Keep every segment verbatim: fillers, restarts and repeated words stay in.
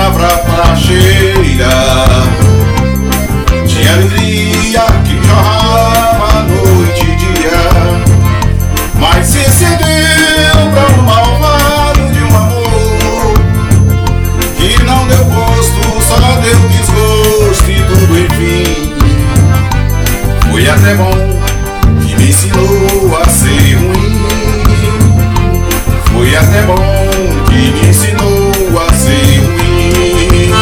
danava pra cheira de alegria que jorrava noite e dia, mas se cedeu pra um malvado de um amor que não deu gosto, só deu desgosto e tudo enfim. Foi até bom que me ensinou a ser ruim. Foi até bom que me ensinou a ser ruim.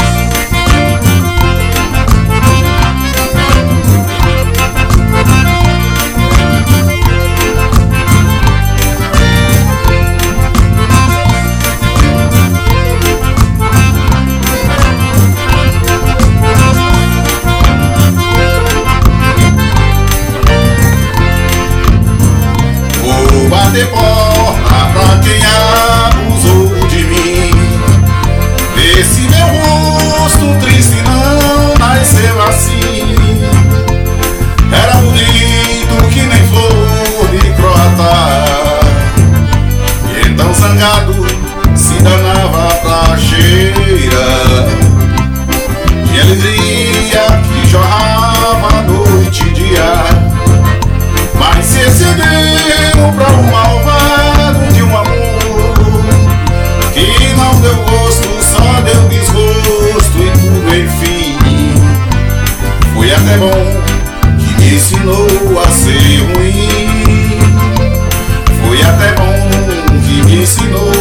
Vou bater porta pra quem abusou de mim. Vê se meu rosto triste não nasceu assim. Era bonito que nem flor de croata, e então zangado se danava pra cheira de alegria que jorrava noite e dia, mas se excedeu pra um malvado de um amor que não deu gosto, só deu desgosto e tudo enfim. Foi até bom que me ensinou a ser ruim. Foi até bom que me ensinou